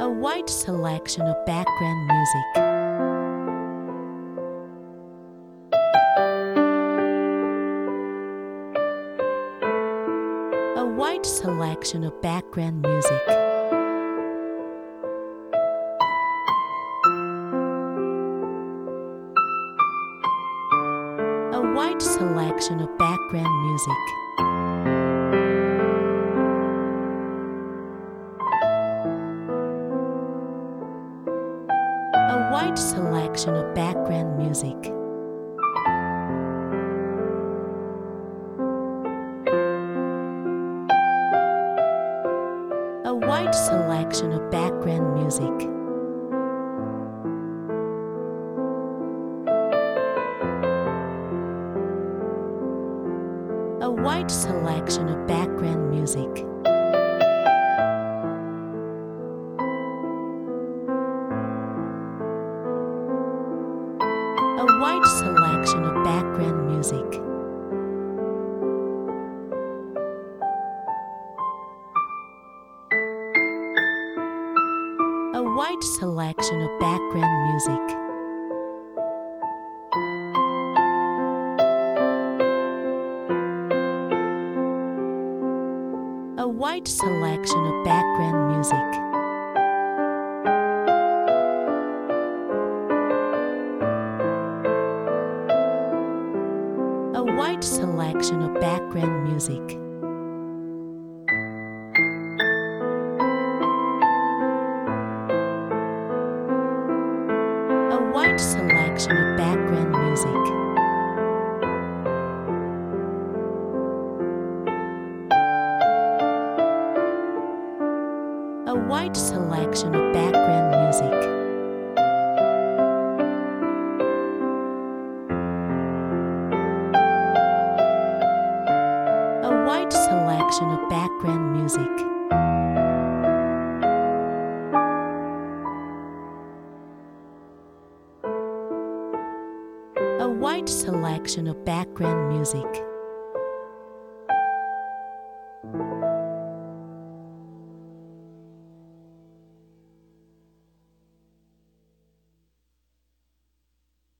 A wide selection of background music. A wide selection of background music. A wide selection of background music. A wide selection of background music. A wide selection of background music. A wide selection of background music. A wide selection of background music. A wide selection of background music. A wide selection of background music. A wide selection of background music. A wide selection of background music. A wide selection of background music. A wide selection of background music. A wide selection of background music.